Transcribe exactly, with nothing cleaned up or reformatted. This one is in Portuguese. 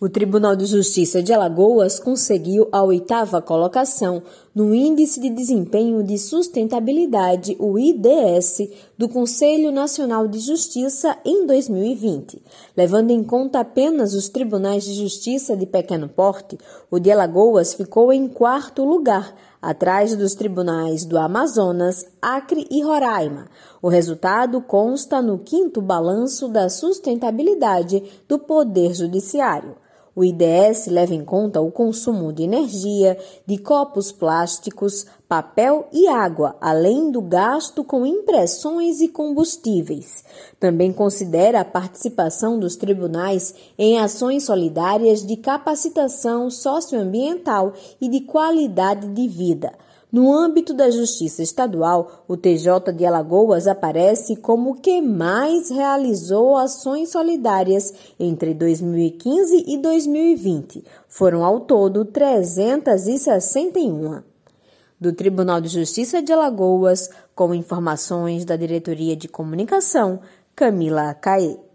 O Tribunal de Justiça de Alagoas conseguiu a oitava colocação no Índice de Desempenho de Sustentabilidade, o I D S, do Conselho Nacional de Justiça em dois mil e vinte. Levando em conta apenas os tribunais de justiça de pequeno porte, o de Alagoas ficou em quarto lugar, atrás dos tribunais do Amazonas, Acre e Roraima. O resultado consta no quinto balanço da sustentabilidade do Poder Judiciário. O I D S leva em conta o consumo de energia, de copos plásticos, papel e água, além do gasto com impressões e combustíveis. Também considera a participação dos tribunais em ações solidárias de capacitação socioambiental e de qualidade de vida. No âmbito da Justiça Estadual, o T J de Alagoas aparece como o que mais realizou ações solidárias entre dois mil e quinze e dois mil e vinte. Foram ao todo trezentas e sessenta e uma. Do Tribunal de Justiça de Alagoas, com informações da Diretoria de Comunicação, Camila Caê.